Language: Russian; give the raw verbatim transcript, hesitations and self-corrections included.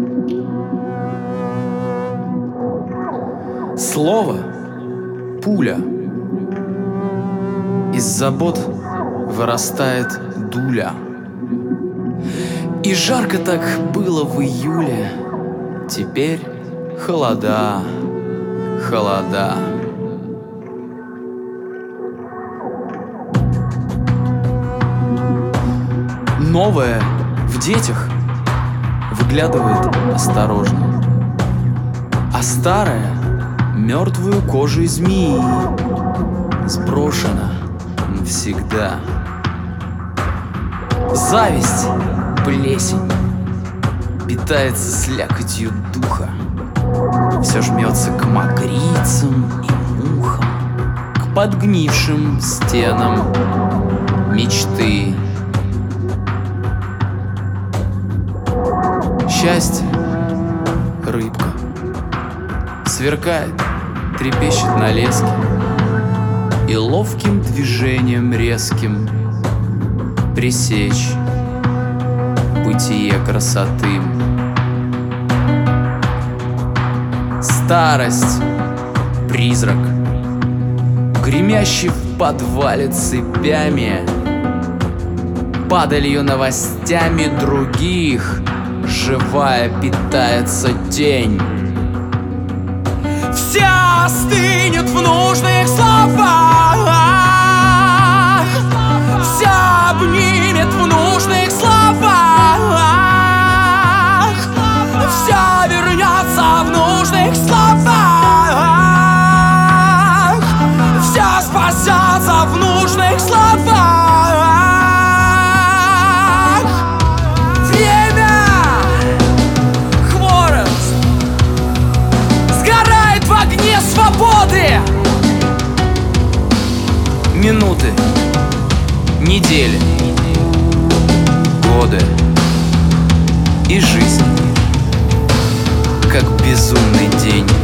Слово — пуля. Из забот вырастает дуля. И жарко так было в июле. Теперь холода, холода. Новое в детях выглядывает осторожно, а старое мертвую кожей змеи сброшено навсегда. Зависть, плесень, питается слякотью духа, все жмется к мокрицам и мухам, к подгнившим стенам мечты. Счастье — рыбка, сверкает, трепещет на леске и ловким движением резким пресечь бытие красоты. Старость — призрак, гремящий в подвале цепями, падалью новостями других, живая питается тень. Вся остынет в нужных словах, вся обнимет в нужных словах, вся вернется в нужных словах, вся спасется в нужных словах. Свободы! Минуты, недели, годы и жизнь, как безумный день.